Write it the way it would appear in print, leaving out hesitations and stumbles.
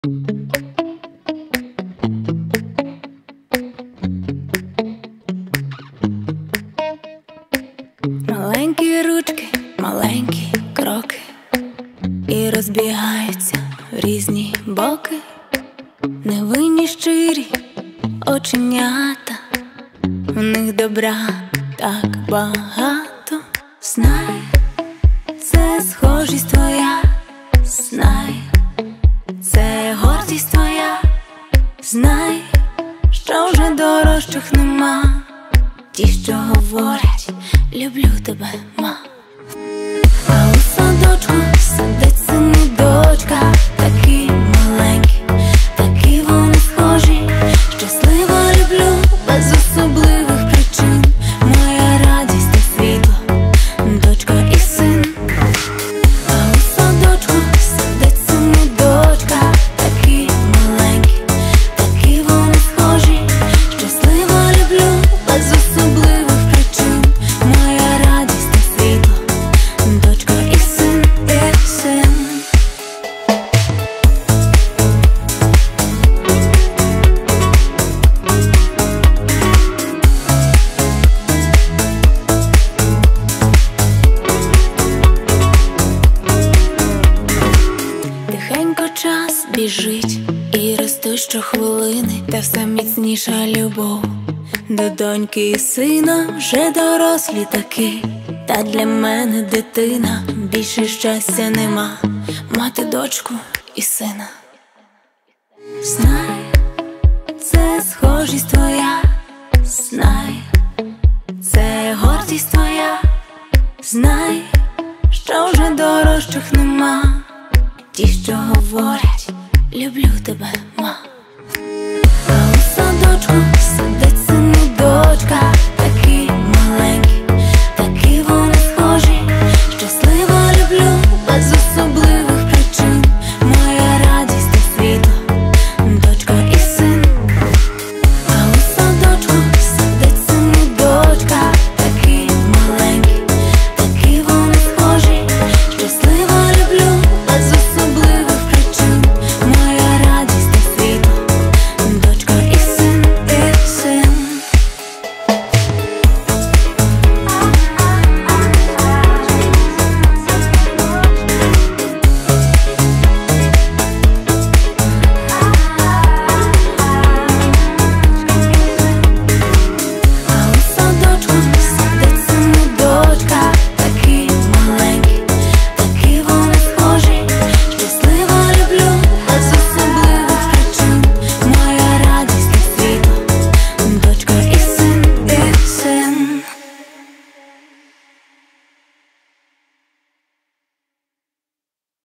Маленькі ручки, маленькі кроки, і розбігаються в різні боки. Невинні щирі оченята, в них добра так багато. Знай, це схожість твоя, знай, це гордість твоя. Знай, що вже дорожчих нема, ті, що говорять: люблю тебе, ма. А у садочку сидить син і дочка, такі маленькі, такі вони схожі. Щасливо люблю без особливих причин, моя радість та світло, дочка і син. А у садочку сидить син і дочка, такі маленькі, такі вони схожі. Щасливо люблю без особливих причин, моя радість та світло, дочка і син, і син. Тихенько час біжить, і росте щохвилини, та все міцніша любов до доньки і сина. Вже дорослі таки, та для мене дитина. Більше щастя нема, мати дочку і сина. Знай, це схожість твоя, знай, це гордість твоя. Знай, що вже дорожчих нема, ті, що говорять: люблю тебе, ма.